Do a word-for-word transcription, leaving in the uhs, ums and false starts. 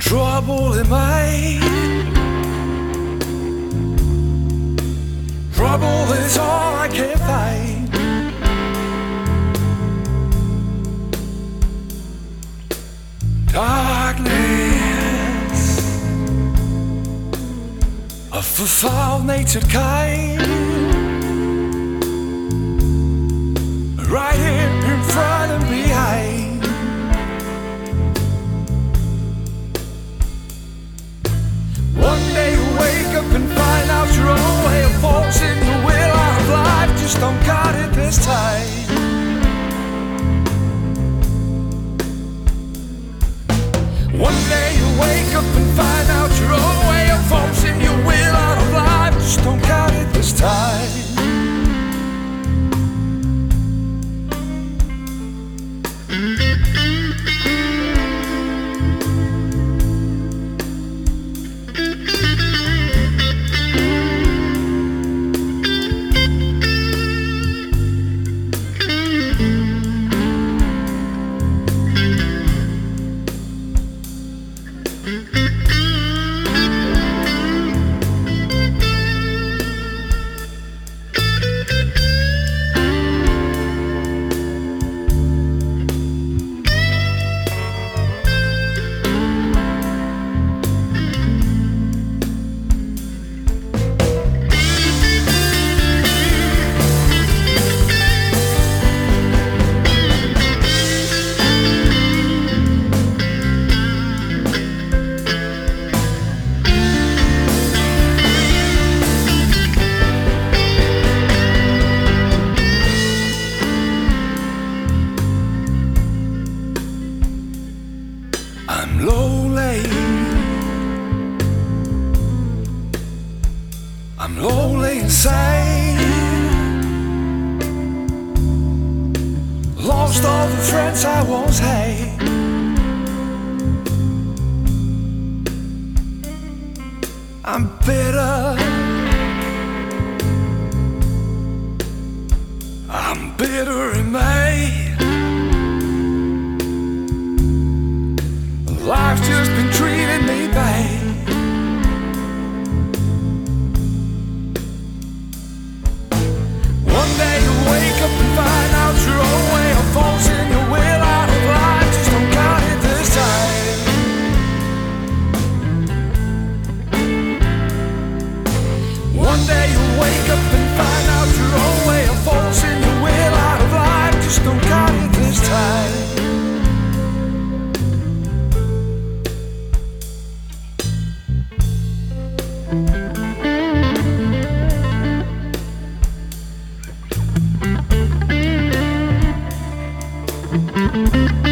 Trouble in my trouble is all I can find. Darkness of a foul-natured kind, right here in front and behind. One day you wake up and find out your own way of forcing your will out of life. Just don't got it this time. One day you wake up and find out your own way of forcing your will out of life. Just don't got it this time. I'm lonely, I'm lonely inside. Lost all the friends I once had. I'm bitter, I'm bitter in May. Life's just been treating me bad. One day you wake up and find out your own way of forcing your will out of life. Just don't got it this time. One day you wake up and find out your own way of forcing your will out of life. Just don't got it this time. Thank you.